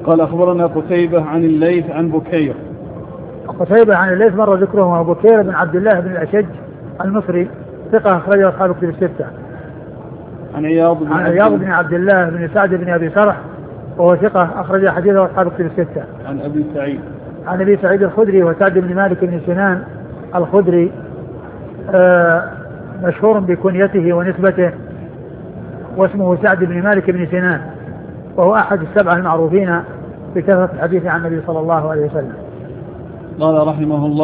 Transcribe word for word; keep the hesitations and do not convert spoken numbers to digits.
قال أخبرنا قتيبة عن الليث عن بكير. قتيبة عن الليث مر ذكره. بكير بن عبد الله بن الأشج المصري ثقة أخرجه أصحاب الكتب الستة. عن عياض بن, عن عياض بن عبد الله بن سعد بن أبي سرح وهو ثقة أخرج حديثه أصحاب الكتب الستة. عن أبي سعيد عن أبي سعيد الخدري وسعد بن مالك بن سنان الخدري آه مشهور بكنيته ونسبته واسمه سعد بن مالك بن سنان وهو أحد السبعة المعروفين بكثرة الحديث عن النبي صلى الله عليه وسلم. قال رحمه الله